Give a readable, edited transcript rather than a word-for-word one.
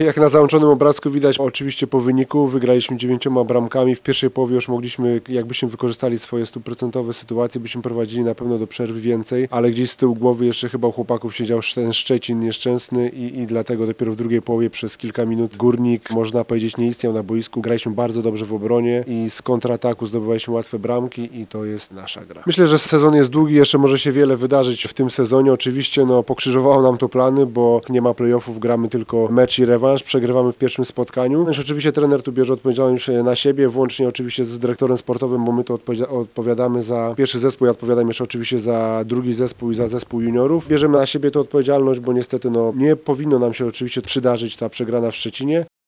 Jak na załączonym obrazku widać, oczywiście po wyniku wygraliśmy 9 bramkami. W pierwszej połowie już mogliśmy, jakbyśmy wykorzystali swoje 100% sytuacje, byśmy prowadzili na pewno do przerwy więcej, ale gdzieś z tyłu głowy jeszcze chyba u chłopaków siedział ten Szczecin nieszczęsny i dlatego dopiero w drugiej połowie przez kilka minut Górnik, można powiedzieć, nie istniał na boisku. Graliśmy bardzo dobrze w obronie i z kontrataku zdobywaliśmy łatwe bramki i to jest nasza gra. Myślę, że sezon jest długi, jeszcze może się wiele wydarzyć w tym sezonie. Oczywiście pokrzyżowało nam to plany, bo nie ma playoffów, gramy tylko mecz i rewanż, przegrywamy w pierwszym spotkaniu. Oczywiście trener tu bierze odpowiedzialność na siebie, włącznie oczywiście z dyrektorem sportowym, bo my to odpowiadamy za pierwszy zespół, ja odpowiadam jeszcze oczywiście za drugi zespół i za zespół juniorów. Bierzemy na siebie tę odpowiedzialność, bo niestety nie powinno nam się oczywiście przydarzyć ta przegrana w Szczecinie.